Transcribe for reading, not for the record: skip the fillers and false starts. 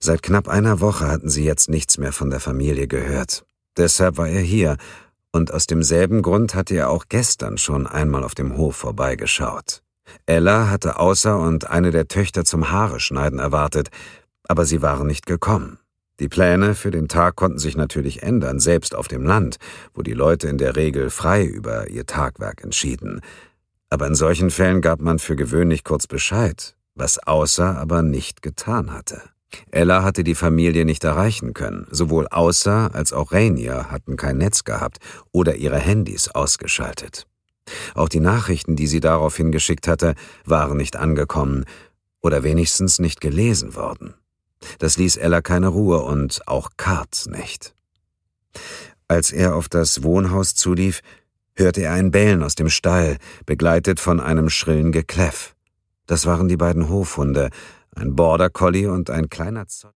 Seit knapp einer Woche hatten sie jetzt nichts mehr von der Familie gehört. Deshalb war er hier, und aus demselben Grund hatte er auch gestern schon einmal auf dem Hof vorbeigeschaut. Ella hatte Außer und eine der Töchter zum Haareschneiden erwartet, aber sie waren nicht gekommen. Die Pläne für den Tag konnten sich natürlich ändern, selbst auf dem Land, wo die Leute in der Regel frei über ihr Tagwerk entschieden. Aber in solchen Fällen gab man für gewöhnlich kurz Bescheid, was Außer aber nicht getan hatte. Ella hatte die Familie nicht erreichen können. Sowohl Außer als auch Rainier hatten kein Netz gehabt oder ihre Handys ausgeschaltet. Auch die Nachrichten, die sie daraufhin geschickt hatte, waren nicht angekommen oder wenigstens nicht gelesen worden. Das ließ Ella keine Ruhe und auch Cart nicht. Als er auf das Wohnhaus zulief, hörte er ein Bellen aus dem Stall, begleitet von einem schrillen Gekläff. Das waren die beiden Hofhunde, ein Border Collie und ein kleiner Zoll.